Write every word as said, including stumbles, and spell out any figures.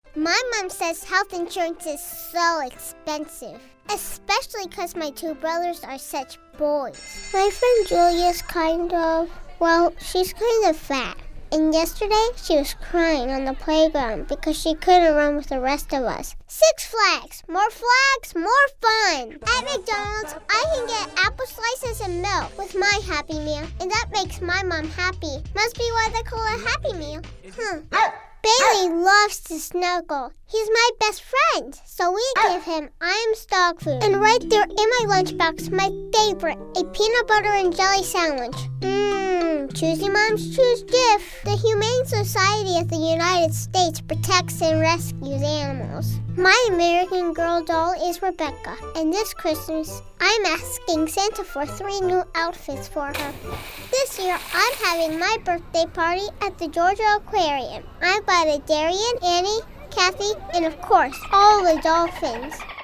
My mom says health insurance is so expensive, especially because my two brothers are such boys. My friend Julia's kind of, well, she's kind of fat. And yesterday, she was crying on the playground because she couldn't run with the rest of us. Six Flags! More flags, more fun! At McDonald's, I can get apple slices and milk with my Happy Meal, and that makes my mom happy. Must be why they call it Happy Meal. Hmm. Bailey loves to snuggle. He's my best friend, so we give him Iams dog food. And right there in my lunchbox, my favorite, a peanut butter and jelly sandwich. Mmm, choosy moms choose Jif. The Humane Society of the United States protects and rescues animals. My American Girl doll is Rebecca, and this Christmas, I'm asking Santa for three new outfits for her. This year, I'm having my birthday party at the Georgia Aquarium. I invited Darian, Annie, Kathy, and of course, all the dolphins.